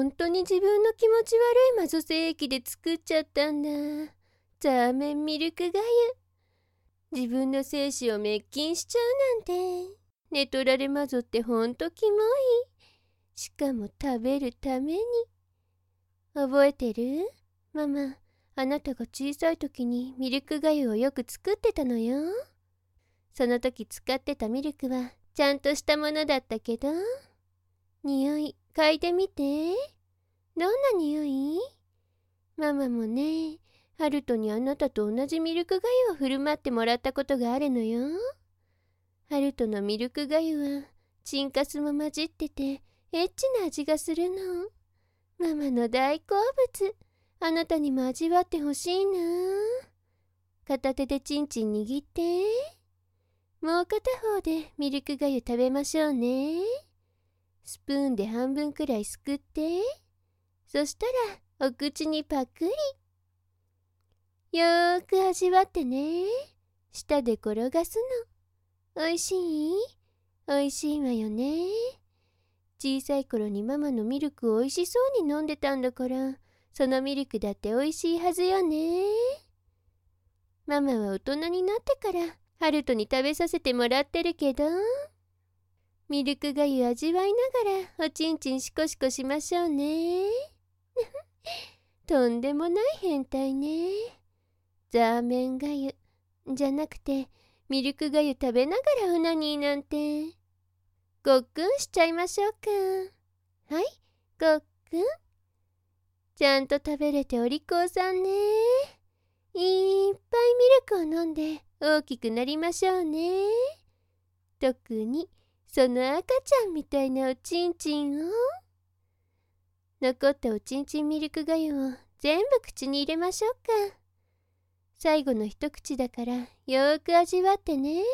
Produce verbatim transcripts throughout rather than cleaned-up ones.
ほんとに自分の気持ち悪いマゾ精液で作っちゃったんだ。ザーメンミルクがゆ。自分の精子を滅菌しちゃうなんて。寝取られマゾってほんとキモい。しかも食べるために。覚えてる？ママ、あなたが小さい時にミルクがゆをよく作ってたのよ。その時使ってたミルクはちゃんとしたものだったけど。匂い嗅いでみて。どんな匂い？ママもね、ハルトにあなたと同じミルクがゆを振る舞ってもらったことがあるのよ。ハルトのミルクがゆはチンカスも混じっててエッチな味がするの。ママの大好物。あなたにも味わってほしいな。片手でチンチン握って。もう片方でミルクがゆ食べましょうね。スプーンで半分くらいすくって。そしたらお口にパクリ。よーく味わってね。舌で転がすの。おいしい？おいしいわよね。小さい頃にママのミルクをおいしそうに飲んでたんだから、そのミルクだっておいしいはずよね。ママは大人になってからハルトに食べさせてもらってるけど、ミルクがゆ味わいながらおちんちんシコシコしましょうね。とんでもない変態ね。ザーメンがゆじゃなくてミルクがゆ食べながらオナニーなんて。ごっくんしちゃいましょうか。はい、ごっくん。ちゃんと食べれてお利口さんね。いっぱいミルクを飲んで大きくなりましょうね。特にその赤ちゃんみたいなおちんちんを。残ったおちんちんミルクがゆを全部口に入れましょうか。最後の一口だからよーく味わってね。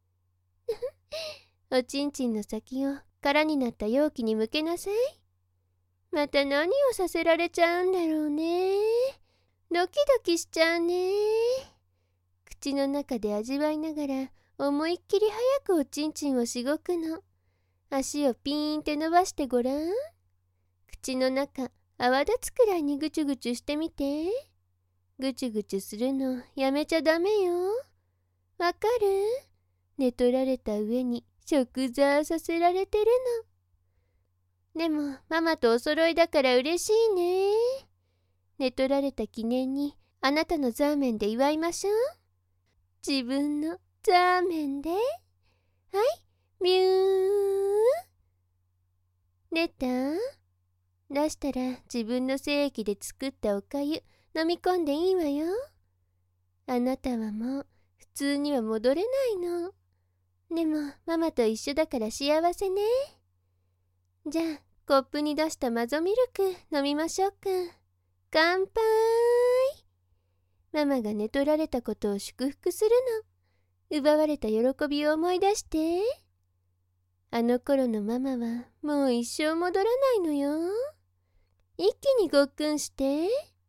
おちんちんの先を空になった容器に向けなさい。また何をさせられちゃうんだろうね。ドキドキしちゃうね。口の中で味わいながら思いっきり早くおちんちんをしごくの。足をピーンって伸ばしてごらん。口の中泡立つくらいにぐちゅぐちゅしてみて。ぐちゅぐちゅするのやめちゃダメよ。わかる？寝取られた上に食座させられてるの。でもママとお揃いだから嬉しいね。寝取られた記念にあなたのザーメンで祝いましょう。自分のザーメンで。はい、ミュー。出た？出したら自分の精液で作ったおかゆ飲み込んでいいわよ。あなたはもう普通には戻れないの。でもママと一緒だから幸せね。じゃあコップに出したマゾミルク飲みましょうか。乾杯。ママが寝取られたことを祝福するの。奪われた喜びを思い出して。あの頃のママはもう一生戻らないのよ。一気にごっくんして。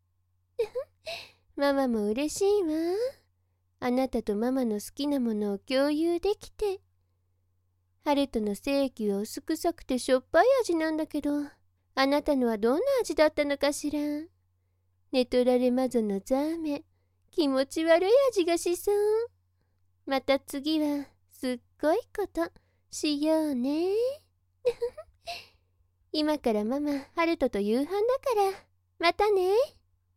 ママも嬉しいわ。あなたとママの好きなものを共有できて。ハルトの精液は薄臭くてしょっぱい味なんだけど、あなたのはどんな味だったのかしら。寝取られマゾのザーメン、気持ち悪い味がしそう。また次はすっごいことしようね。今からママハルトと夕飯だから、またね。